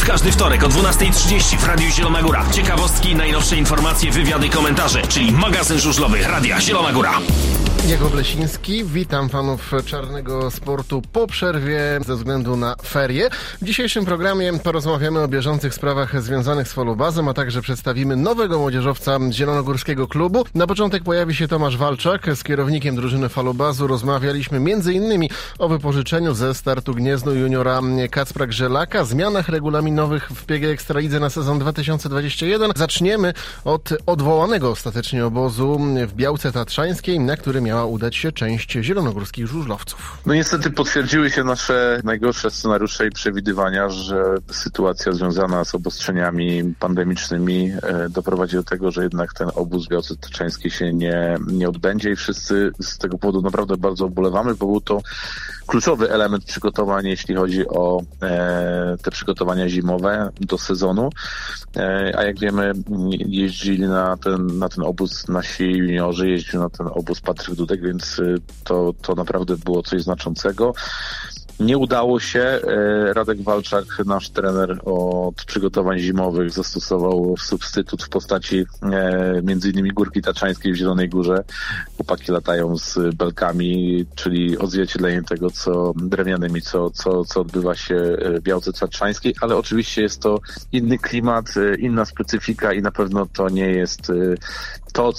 każdy wtorek o 12:30 w Radiu Zielona Góra. Ciekawostki, najnowsze informacje, wywiady i komentarze, czyli magazyn żużlowy Radia Zielona Góra. Jakub Lesiński, witam fanów czarnego sportu po przerwie ze względu na ferie. W dzisiejszym programie porozmawiamy o bieżących sprawach związanych z falubazem, a także przedstawimy nowego młodzieżowca zielonogórskiego klubu. Na początek pojawi się Tomasz Walczak. Z kierownikiem drużyny falubazu rozmawialiśmy m.in. o wypożyczeniu ze startu Gniezno juniora Kacpra Grzelaka, zmianach regulaminowych w PG Ekstralidze na sezon 2021. Zaczniemy od odwołanego ostatecznie obozu w Białce Tatrzańskiej, na który miała udać się część zielonogórskich żużlowców. No niestety potwierdziły się nasze najgorsze scenariusze i przewidywania, że sytuacja związana z obostrzeniami pandemicznymi doprowadzi do tego, że jednak ten obóz w Białce Tatrzańskiej się nie odbędzie i wszyscy z tego powodu naprawdę bardzo ubolewamy, bo był to kluczowy element przygotowań, jeśli chodzi o te przygotowania zimowe do sezonu. A jak wiemy, jeździli na ten obóz nasi juniorzy, jeździł na ten obóz Patryk Dudek, więc to naprawdę było coś znaczącego. Nie udało się. Radek Walczak, nasz trener od przygotowań zimowych, zastosował substytut w postaci między innymi Górki Tatrzańskiej w Zielonej Górze. Chłopaki latają z belkami, czyli odzwierciedlenie tego, co drewnianymi, co odbywa się w Białce Tatrzańskiej, ale oczywiście jest to inny klimat, inna specyfika i na pewno to nie jest to,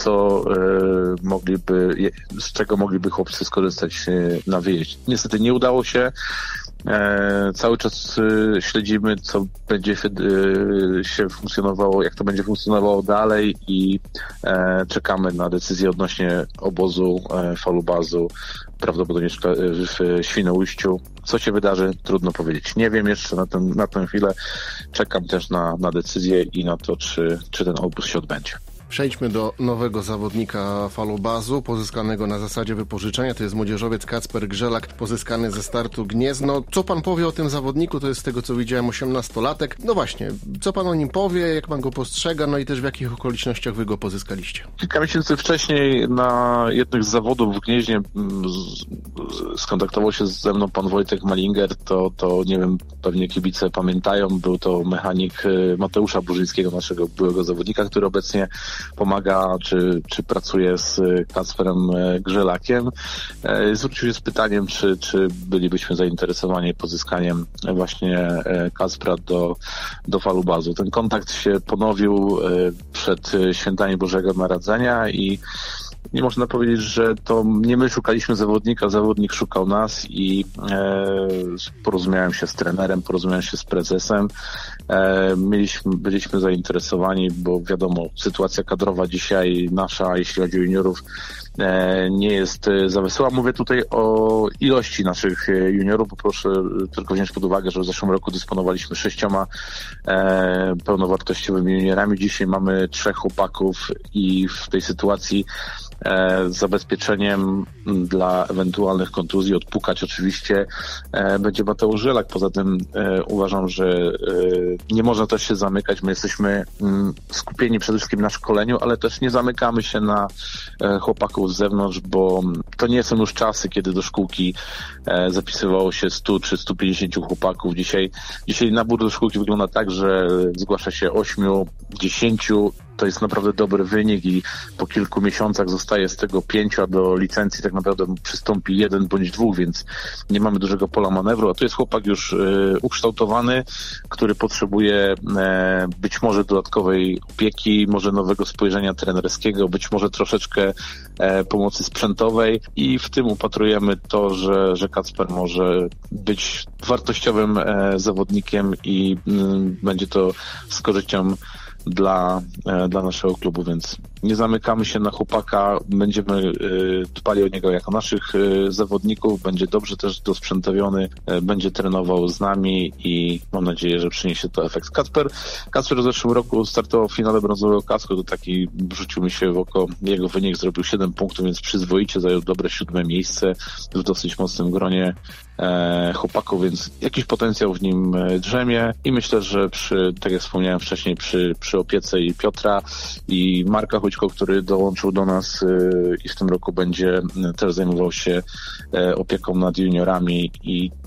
z czego mogliby chłopcy skorzystać na wyjeździe. Niestety nie udało się. Cały czas śledzimy, co będzie się funkcjonowało, jak to będzie funkcjonowało dalej i czekamy na decyzję odnośnie obozu falubazu, prawdopodobnie w Świnoujściu. Co się wydarzy, trudno powiedzieć. Nie wiem jeszcze na tę chwilę. Czekam też na decyzję i na to, czy ten obóz się odbędzie. Przejdźmy do nowego zawodnika falubazu, pozyskanego na zasadzie wypożyczenia. To jest młodzieżowiec Kacper Grzelak, pozyskany ze startu Gniezno. Co pan powie o tym zawodniku? To jest z tego, co widziałem, 18-latek. No właśnie, co pan o nim powie, jak pan go postrzega, no i też w jakich okolicznościach wy go pozyskaliście? Kilka miesięcy wcześniej na jednych z zawodów w Gnieźnie skontaktował się ze mną pan Wojtek Malinger. To nie wiem, pewnie kibice pamiętają. Był to mechanik Mateusza Burzyńskiego, naszego byłego zawodnika, który obecnie pomaga, czy pracuje z Kacperem Grzelakiem. Zwrócił się z pytaniem, czy bylibyśmy zainteresowani pozyskaniem właśnie Kacpra do falubazu. Ten kontakt się ponowił przed świętami Bożego Narodzenia i nie można powiedzieć, że to nie my szukaliśmy zawodnika, zawodnik szukał nas i porozumiałem się z trenerem, porozumiałem się z prezesem. Byliśmy zainteresowani, bo wiadomo, sytuacja kadrowa dzisiaj nasza, jeśli chodzi o juniorów, nie jest za wesoła. Mówię tutaj o ilości naszych juniorów, bo proszę tylko wziąć pod uwagę, że w zeszłym roku dysponowaliśmy 6 pełnowartościowymi juniorami. Dzisiaj mamy 3 chłopaków i w tej sytuacji zabezpieczeniem dla ewentualnych kontuzji, odpukać oczywiście, będzie Mateusz Grzelak. Poza tym uważam, że nie można też się zamykać. My jesteśmy skupieni przede wszystkim na szkoleniu, ale też nie zamykamy się na chłopaków z zewnątrz, bo to nie są już czasy, kiedy do szkółki zapisywało się 100 czy 150 chłopaków. Dzisiaj nabór do szkółki wygląda tak, że zgłasza się 8, 10. To jest naprawdę dobry wynik i po kilku miesiącach zostaje z tego 5, a do licencji tak naprawdę przystąpi 1 bądź 2, więc nie mamy dużego pola manewru, a to jest chłopak już ukształtowany, który potrzebuje być może dodatkowej opieki, może nowego spojrzenia trenerskiego, być może troszeczkę pomocy sprzętowej i w tym upatrujemy to, że Kacper może być wartościowym zawodnikiem i będzie to z korzyścią dla naszego klubu, więc nie zamykamy się na chłopaka, będziemy dbali o niego jako naszych zawodników, będzie dobrze też dosprzętowiony, będzie trenował z nami i mam nadzieję, że przyniesie to efekt. Kacper w zeszłym roku startował w finale brązowego kasku, to taki rzucił mi się w oko jego wynik, zrobił 7 punktów, więc przyzwoicie zajął dobre 7 miejsce w dosyć mocnym gronie chłopaków, więc jakiś potencjał w nim drzemie i myślę, że tak jak wspomniałem wcześniej, przy opiece i Piotra i Marka Chućko, który dołączył do nas i w tym roku będzie też zajmował się opieką nad juniorami i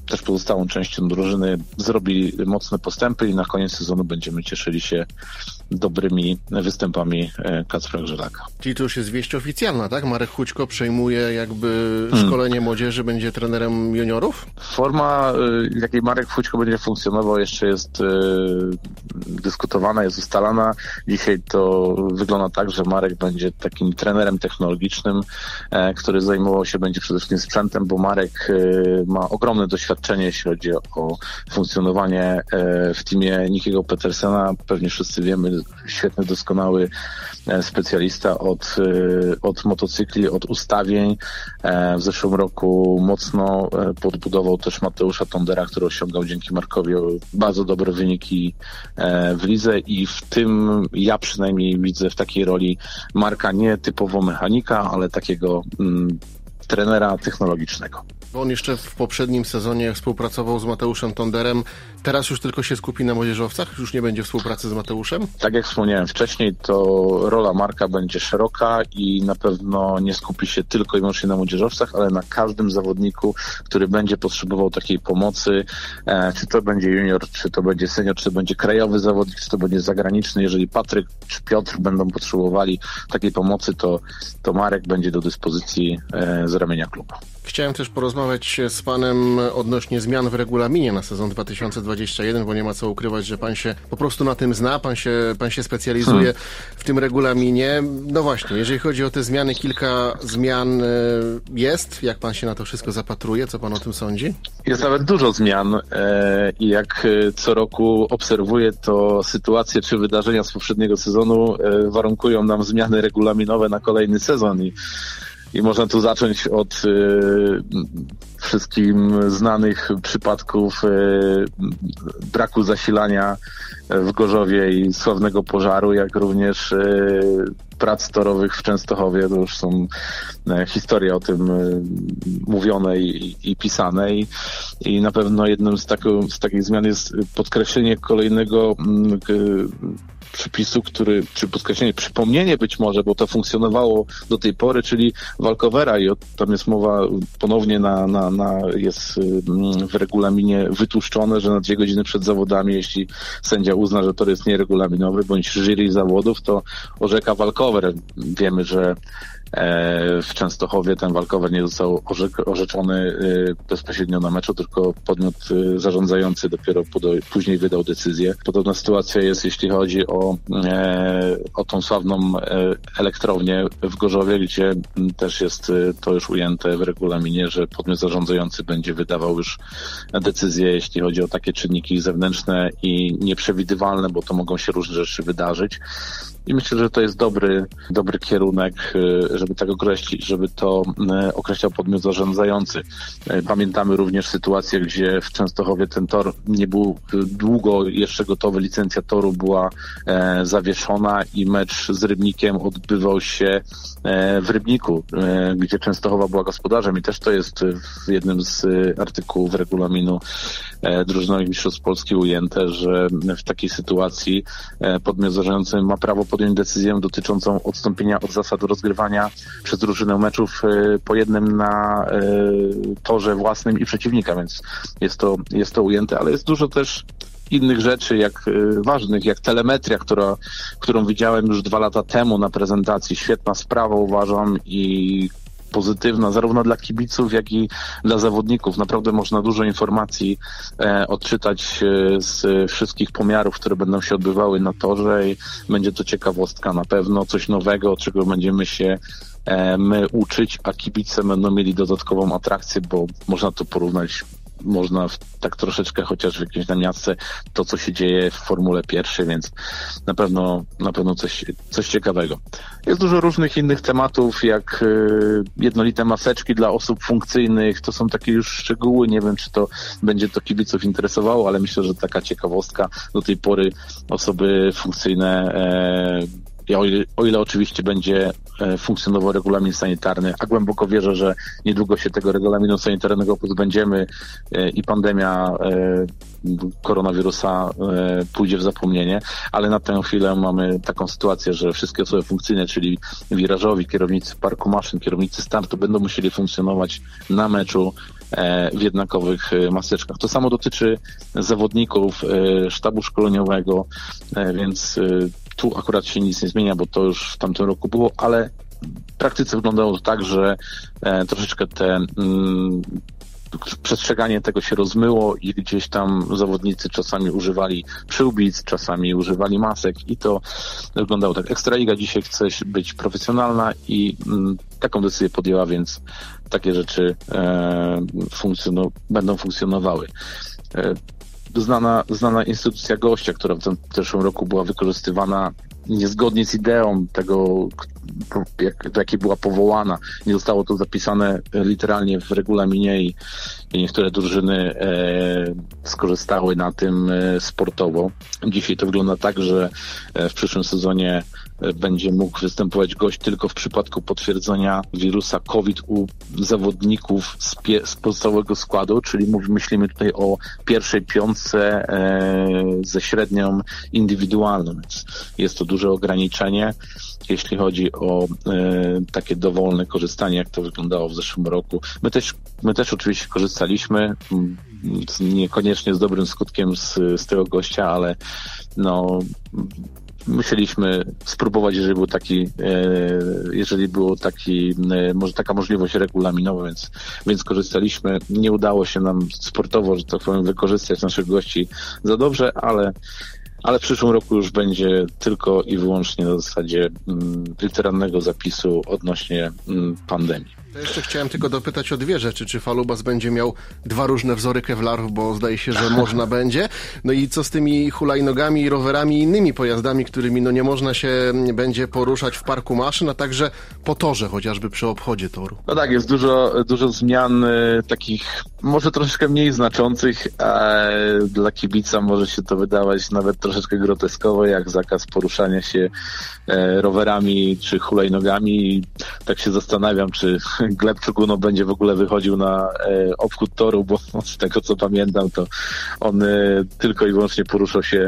też pozostałą częścią drużyny zrobi mocne postępy i na koniec sezonu będziemy cieszyli się dobrymi występami Kacpra Grzelaka. Czyli to już jest wieść oficjalna, tak? Marek Chućko przejmuje jakby szkolenie młodzieży, będzie trenerem juniorów? Forma, w jakiej Marek Chućko będzie funkcjonował, jeszcze jest dyskutowana, jest ustalana. Dzisiaj to wygląda tak, że Marek będzie takim trenerem technologicznym, który zajmował się będzie przede wszystkim sprzętem, bo Marek ma ogromne doświadczenie, jeśli chodzi o funkcjonowanie w teamie Nickiego Petersena. Pewnie wszyscy wiemy, świetny, doskonały specjalista od motocykli, od ustawień. W zeszłym roku mocno podbudował też Mateusza Tondera, który osiągał dzięki Markowi bardzo dobre wyniki w lidze i w tym ja przynajmniej widzę w takiej roli Marka nie typowo mechanika, ale takiego trenera technologicznego. On jeszcze w poprzednim sezonie współpracował z Mateuszem Tonderem. Teraz już tylko się skupi na młodzieżowcach? Już nie będzie współpracy z Mateuszem? Tak jak wspomniałem wcześniej, to rola Marka będzie szeroka i na pewno nie skupi się tylko i wyłącznie na młodzieżowcach, ale na każdym zawodniku, który będzie potrzebował takiej pomocy, czy to będzie junior, czy to będzie senior, czy to będzie krajowy zawodnik, czy to będzie zagraniczny. Jeżeli Patryk czy Piotr będą potrzebowali takiej pomocy, to Marek będzie do dyspozycji z ramienia klubu. Chciałem też porozmawiać z panem odnośnie zmian w regulaminie na sezon 2021, bo nie ma co ukrywać, że pan się po prostu na tym zna, pan się specjalizuje w tym regulaminie. No właśnie, jeżeli chodzi o te zmiany, kilka zmian jest. Jak pan się na to wszystko zapatruje? Co pan o tym sądzi? Jest nawet dużo zmian i jak co roku obserwuję, to sytuacje czy wydarzenia z poprzedniego sezonu warunkują nam zmiany regulaminowe na kolejny sezon i można tu zacząć od wszystkim znanych przypadków braku zasilania w Gorzowie i sławnego pożaru, jak również prac torowych w Częstochowie. To już są historie o tym mówione i pisane i na pewno jednym z takich zmian jest podkreślenie kolejnego przepisu, czy podkreślenie, przypomnienie być może, bo to funkcjonowało do tej pory, czyli walkovera i tam jest mowa ponownie jest w regulaminie wytłuszczone, że na 2 godziny przed zawodami, jeśli sędzia uzna, że tor jest nieregulaminowy, bądź jury zawodów, to orzeka walkover. Wiemy, że w Częstochowie ten walkover nie został orzeczony bezpośrednio na meczu, tylko podmiot zarządzający dopiero później wydał decyzję. Podobna sytuacja jest, jeśli chodzi o tą sławną elektrownię w Gorzowie, gdzie też jest to już ujęte w regulaminie, że podmiot zarządzający będzie wydawał już decyzję, jeśli chodzi o takie czynniki zewnętrzne i nieprzewidywalne, bo to mogą się różne rzeczy wydarzyć. I myślę, że to jest dobry kierunek, żeby tak określić, żeby to określał podmiot zarządzający. Pamiętamy również sytuację, gdzie w Częstochowie ten tor nie był długo jeszcze gotowy, licencja toru była zawieszona i mecz z Rybnikiem odbywał się w Rybniku, gdzie Częstochowa była gospodarzem i też to jest w jednym z artykułów regulaminu drużynowych mistrzostw Polski ujęte, że w takiej sytuacji podmiot zarządzający ma prawo podjąć decyzję dotyczącą odstąpienia od zasad rozgrywania przez drużynę meczów po jednym na torze własnym i przeciwnika, więc jest to ujęte, ale jest dużo też innych rzeczy ważnych, jak telemetria, którą widziałem już 2 lata temu na prezentacji. Świetna sprawa, uważam, i pozytywna zarówno dla kibiców, jak i dla zawodników. Naprawdę można dużo informacji odczytać z wszystkich pomiarów, które będą się odbywały na torze i będzie to ciekawostka na pewno, coś nowego, czego będziemy się my uczyć, a kibice będą mieli dodatkową atrakcję, bo można to porównać, tak troszeczkę chociaż w jakiejś namiastce to, co się dzieje w Formule 1, więc na pewno coś ciekawego. Jest dużo różnych innych tematów, jak jednolite maseczki dla osób funkcyjnych. To są takie już szczegóły. Nie wiem, czy to będzie to kibiców interesowało, ale myślę, że taka ciekawostka. Do tej pory osoby funkcyjne o ile oczywiście będzie funkcjonował regulamin sanitarny, a głęboko wierzę, że niedługo się tego regulaminu sanitarnego pozbędziemy i pandemia koronawirusa pójdzie w zapomnienie, ale na tę chwilę mamy taką sytuację, że wszystkie osoby funkcyjne, czyli wirażowi, kierownicy parku maszyn, kierownicy startu będą musieli funkcjonować na meczu w jednakowych maseczkach. To samo dotyczy zawodników, sztabu szkoleniowego, więc tu akurat się nic nie zmienia, bo to już w tamtym roku było, ale w praktyce wyglądało to tak, że troszeczkę przestrzeganie tego się rozmyło i gdzieś tam zawodnicy czasami używali przyłbic, czasami używali masek i to wyglądało tak. Ekstraliga dzisiaj chce być profesjonalna i taką decyzję podjęła, więc takie rzeczy będą funkcjonowały. Znana instytucja gościa, która w tym zeszłym roku była wykorzystywana niezgodnie z ideą tego, do jakiej była powołana. Nie zostało to zapisane literalnie w regulaminie i niektóre drużyny skorzystały na tym sportowo. Dzisiaj to wygląda tak, że w przyszłym sezonie będzie mógł występować gość tylko w przypadku potwierdzenia wirusa COVID u zawodników z podstawowego składu, czyli myślimy tutaj o pierwszej piątce ze średnią indywidualną, więc jest to duże ograniczenie, jeśli chodzi o takie dowolne korzystanie, jak to wyglądało w zeszłym roku. My też oczywiście korzystaliśmy, niekoniecznie z dobrym skutkiem z tego gościa, ale musieliśmy spróbować, jeżeli było może taka możliwość regulaminowa, więc korzystaliśmy. Nie udało się nam sportowo, że tak powiem, wykorzystać naszych gości za dobrze, ale w przyszłym roku już będzie tylko i wyłącznie na zasadzie literalnego zapisu odnośnie pandemii. To jeszcze chciałem tylko dopytać o dwie rzeczy. Czy Falubas będzie miał dwa różne wzory kewlarów, bo zdaje się, że można będzie. No i co z tymi hulajnogami, rowerami i innymi pojazdami, którymi nie można się będzie poruszać w parku maszyn, a także po torze, chociażby przy obchodzie toru? No tak, jest dużo zmian takich może troszeczkę mniej znaczących, a dla kibica może się to wydawać nawet troszeczkę groteskowo, jak zakaz poruszania się rowerami czy hulajnogami. I tak się zastanawiam, czy Gleb Czugunow będzie w ogóle wychodził na obchód toru, bo z tego co pamiętam, to on tylko i wyłącznie poruszał się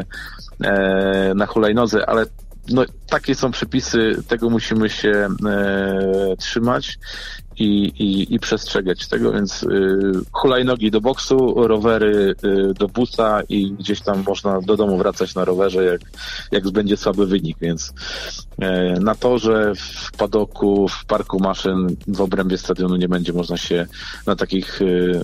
na hulajnodze, ale takie są przepisy, tego musimy się trzymać i przestrzegać tego, więc hulajnogi do boksu, rowery do busa i gdzieś tam można do domu wracać na rowerze, jak będzie słaby wynik, więc na torze, w padoku, w parku maszyn, w obrębie stadionu nie będzie można się na takich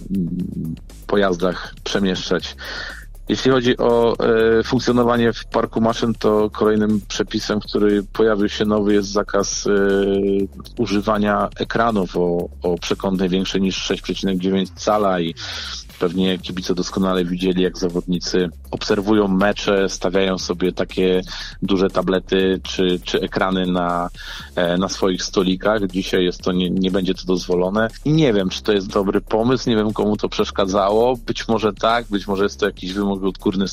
pojazdach przemieszczać. Jeśli chodzi o funkcjonowanie w parku maszyn, to kolejnym przepisem, który pojawił się nowy, jest zakaz używania ekranów o przekątnej większej niż 6,9 cala i pewnie kibice doskonale widzieli, jak zawodnicy obserwują mecze, stawiają sobie takie duże tablety czy ekrany na swoich stolikach. Dzisiaj nie będzie to dozwolone. I nie wiem, czy to jest dobry pomysł, nie wiem, komu to przeszkadzało. Być może tak, być może jest to jakiś wymóg odgórny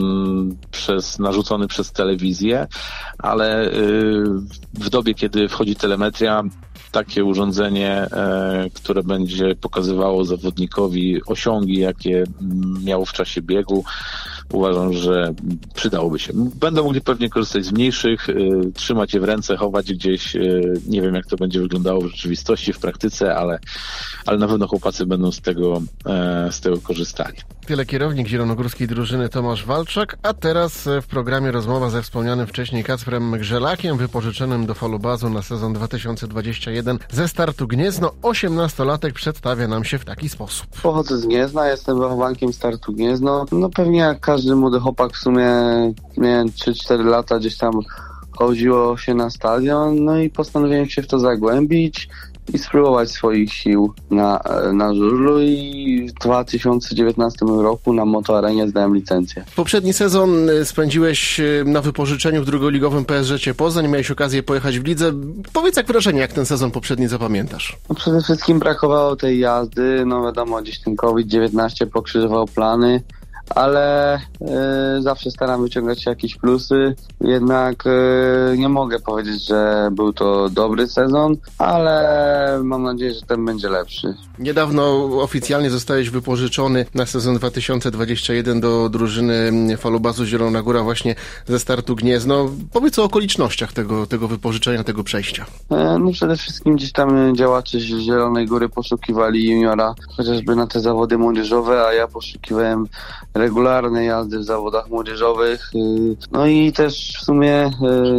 narzucony przez telewizję, ale w dobie, kiedy wchodzi telemetria, takie urządzenie, które będzie pokazywało zawodnikowi osiągi, jakie miał w czasie biegu, uważam, że przydałoby się. Będą mogli pewnie korzystać z mniejszych, trzymać je w ręce, chować gdzieś. Nie wiem, jak to będzie wyglądało w rzeczywistości, w praktyce, ale na pewno chłopacy będą z tego korzystali. Tyle kierownik zielonogórskiej drużyny Tomasz Walczak, a teraz w programie rozmowa ze wspomnianym wcześniej Kacprem Grzelakiem, wypożyczonym do Falubazu na sezon 2021 ze startu Gniezno. 18-latek przedstawia nam się w taki sposób. Pochodzę z Gniezna, jestem wychowankiem startu Gniezno. Pewnie jak każdy młody chłopak, w sumie miałem 3-4 lata, gdzieś tam chodziło się na stadion, i postanowiłem się w to zagłębić i spróbować swoich sił na żużlu i w 2019 roku na Motoarenie zdałem licencję. Poprzedni sezon spędziłeś na wypożyczeniu w drugoligowym PSG Poznań, miałeś okazję pojechać w lidze. Powiedz, jak wrażenie, jak ten sezon poprzedni zapamiętasz? Przede wszystkim brakowało tej jazdy, wiadomo, gdzieś ten COVID-19 pokrzyżował plany, ale zawsze staram wyciągać jakieś plusy. Jednak nie mogę powiedzieć, że był to dobry sezon, ale mam nadzieję, że ten będzie lepszy. Niedawno oficjalnie zostałeś wypożyczony na sezon 2021 do drużyny Falubazu Zielona Góra właśnie ze Startu Gniezno. Powiedz o okolicznościach tego wypożyczenia, tego przejścia. No przede wszystkim gdzieś tam działacze z Zielonej Góry poszukiwali juniora, chociażby na te zawody młodzieżowe, a ja poszukiwałem regularnej jazdy w zawodach młodzieżowych. No i też w sumie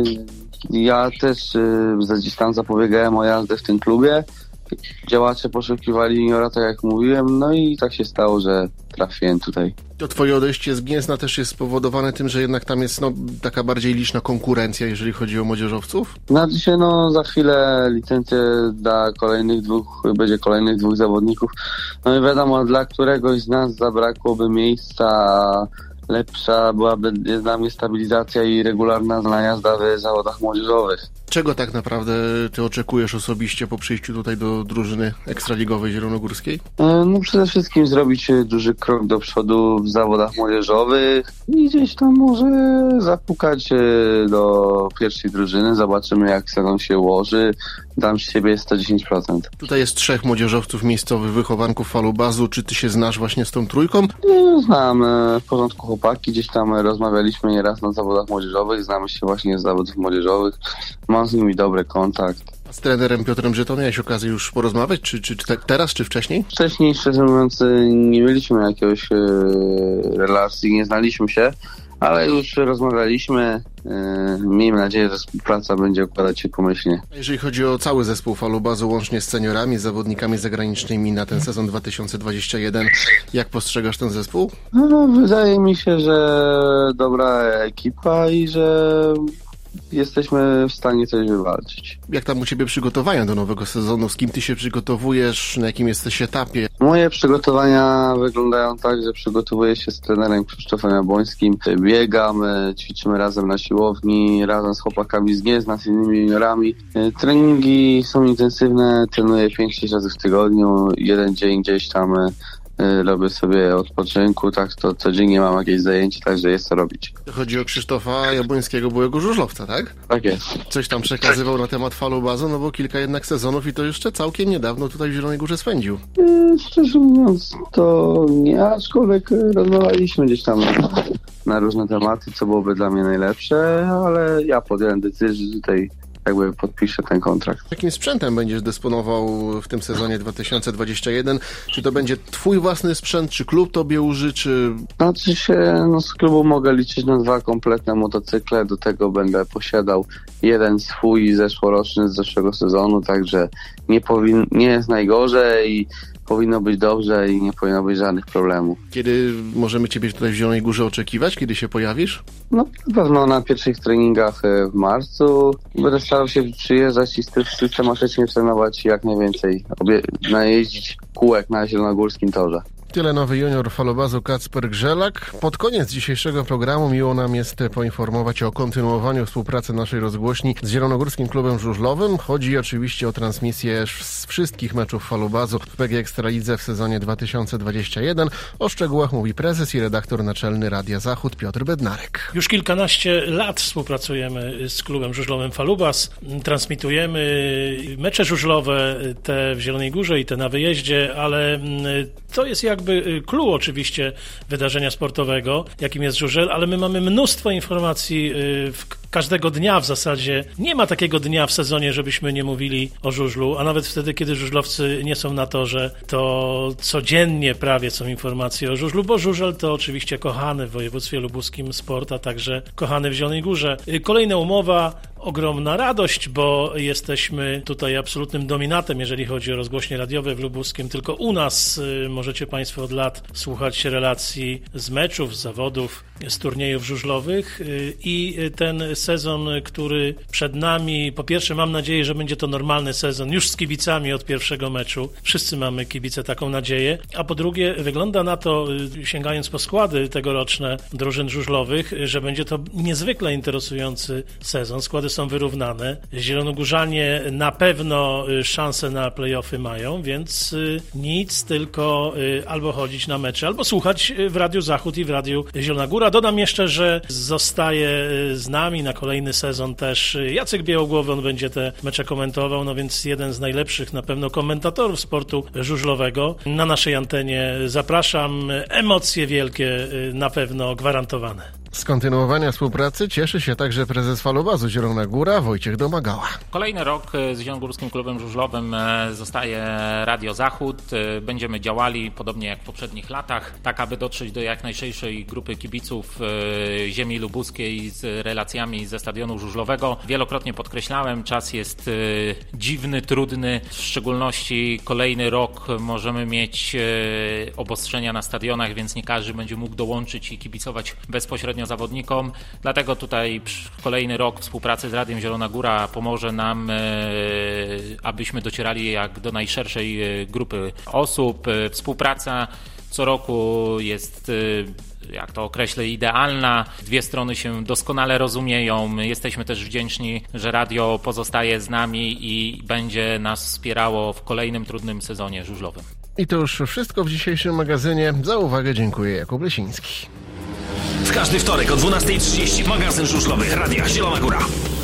ja też gdzieś tam zapobiegałem o jazdę w tym klubie. Działacze poszukiwali juniora, tak jak mówiłem, no i tak się stało, że trafiłem tutaj. To twoje odejście z Gniezna też jest spowodowane tym, że jednak tam jest taka bardziej liczna konkurencja, jeżeli chodzi o młodzieżowców? Znaczy się, za chwilę licencję będzie kolejnych dwóch zawodników. No i wiadomo, dla któregoś z nas zabrakłoby miejsca, lepsza byłaby dla mnie stabilizacja i regularna jazda w zawodach młodzieżowych. Czego tak naprawdę ty oczekujesz osobiście po przyjściu tutaj do drużyny ekstraligowej zielonogórskiej? No przede wszystkim zrobić duży krok do przodu w zawodach młodzieżowych i gdzieś tam może zapukać do pierwszej drużyny. Zobaczymy, jak sezon się ułoży. Dam z siebie 110%. Tutaj jest 3 młodzieżowców miejscowych, wychowanków Falubazu. Czy ty się znasz właśnie z tą trójką? Znam w porządku chłopaki. Gdzieś tam rozmawialiśmy nieraz na zawodach młodzieżowych. Znamy się właśnie z zawodów młodzieżowych. Mam z nimi dobry kontakt. A z trenerem Piotrem Żytą miałeś okazję już porozmawiać? Czy teraz, czy wcześniej? Wcześniej, szczerze mówiąc, nie mieliśmy jakiegoś relacji, nie znaliśmy się, ale już rozmawialiśmy. Miejmy nadzieję, że współpraca będzie układać się pomyślnie. Jeżeli chodzi o cały zespół Falubazu, łącznie z seniorami, z zawodnikami zagranicznymi na ten sezon 2021, jak postrzegasz ten zespół? Wydaje mi się, że dobra ekipa i że jesteśmy w stanie coś wywalczyć. Jak tam u ciebie przygotowania do nowego sezonu? Z kim ty się przygotowujesz? Na jakim jesteś etapie? Moje przygotowania wyglądają tak, że przygotowuję się z trenerem Krzysztofem Jabłońskim. Biegam, ćwiczymy razem na siłowni, razem z chłopakami z Gniezna, z innymi juniorami. Treningi są intensywne, trenuję 5-6 razy w tygodniu. Jeden dzień gdzieś tam robię sobie odpoczynku, tak to codziennie mam jakieś zajęcie, także jest co robić. Chodzi o Krzysztofa Jabłońskiego, byłego żużlowca, tak? Tak jest. Coś tam przekazywał na temat Falubazu, bo kilka jednak sezonów i to jeszcze całkiem niedawno tutaj w Zielonej Górze spędził. Szczerze mówiąc, to nie, aczkolwiek rozmawialiśmy gdzieś tam na różne tematy, co byłoby dla mnie najlepsze, ale ja podjąłem decyzję, że tutaj jakby podpiszę ten kontrakt. Jakim sprzętem będziesz dysponował w tym sezonie 2021? Czy to będzie twój własny sprzęt, czy klub tobie uży, czy... Znaczy się, z klubu mogę liczyć na 2 kompletne motocykle, do tego będę posiadał jeden swój zeszłoroczny z zeszłego sezonu, także nie jest najgorzej i powinno być dobrze i nie powinno być żadnych problemów. Kiedy możemy ciebie tutaj w Zielonej Górze oczekiwać? Kiedy się pojawisz? Na pewno na pierwszych treningach w marcu. Będę starał się przyjeżdżać i systematycznie trenować jak najwięcej. Najeździć kółek na zielonogórskim torze. Tyle nowy junior Falubazu Kacper Grzelak. Pod koniec dzisiejszego programu miło nam jest poinformować o kontynuowaniu współpracy naszej rozgłośni z Zielonogórskim Klubem Żużlowym. Chodzi oczywiście o transmisję z wszystkich meczów Falubazu w PG Ekstralidze w sezonie 2021. O szczegółach mówi prezes i redaktor naczelny Radia Zachód Piotr Bednarek. Już kilkanaście lat współpracujemy z klubem żużlowym Falubaz. Transmitujemy mecze żużlowe, te w Zielonej Górze i te na wyjeździe, ale to jest jakby clue oczywiście wydarzenia sportowego, jakim jest żużel, ale my mamy mnóstwo informacji każdego dnia w zasadzie. Nie ma takiego dnia w sezonie, żebyśmy nie mówili o żużlu, a nawet wtedy, kiedy żużlowcy nie są na torze, to codziennie prawie są informacje o żużlu, bo żużel to oczywiście kochany w województwie lubuskim sport, a także kochany w Zielonej Górze. Kolejna umowa, ogromna radość, bo jesteśmy tutaj absolutnym dominatem, jeżeli chodzi o rozgłośnie radiowe w lubuskim. Tylko u nas możecie Państwo od lat słuchać relacji z meczów, z zawodów, z turniejów żużlowych i ten jest sezon, który przed nami. Po pierwsze, mam nadzieję, że będzie to normalny sezon, już z kibicami od pierwszego meczu. Wszyscy mamy kibice taką nadzieję. A po drugie, wygląda na to, sięgając po składy tegoroczne drużyn żużlowych, że będzie to niezwykle interesujący sezon. Składy są wyrównane. Zielonogórzanie na pewno szanse na play-offy mają, więc nic, tylko albo chodzić na mecze, albo słuchać w Radiu Zachód i w Radiu Zielona Góra. Dodam jeszcze, że zostaje z nami na kolejny sezon też Jacek Białogłowy, on będzie te mecze komentował, no więc jeden z najlepszych na pewno komentatorów sportu żużlowego. Na naszej antenie zapraszam, emocje wielkie na pewno gwarantowane. Z kontynuowania współpracy cieszy się także prezes Falubazu Zielona Góra Wojciech Domagała. Kolejny rok z Zielonogórskim Klubem Żużlowym zostaje Radio Zachód. Będziemy działali podobnie jak w poprzednich latach, tak aby dotrzeć do jak najszerszej grupy kibiców ziemi lubuskiej z relacjami ze stadionu żużlowego. Wielokrotnie podkreślałem, czas jest dziwny, trudny. W szczególności kolejny rok możemy mieć obostrzenia na stadionach, więc nie każdy będzie mógł dołączyć i kibicować bezpośrednio zawodnikom. Dlatego tutaj kolejny rok współpracy z Radiem Zielona Góra pomoże nam, abyśmy docierali jak do najszerszej grupy osób. Współpraca co roku jest, jak to określę, idealna. Dwie strony się doskonale rozumieją. Jesteśmy też wdzięczni, że radio pozostaje z nami i będzie nas wspierało w kolejnym trudnym sezonie żużlowym. I to już wszystko w dzisiejszym magazynie. Za uwagę dziękuję, Jakub Lesiński. W każdy wtorek o 12:30 magazyn żużlowy Radia Zielona Góra.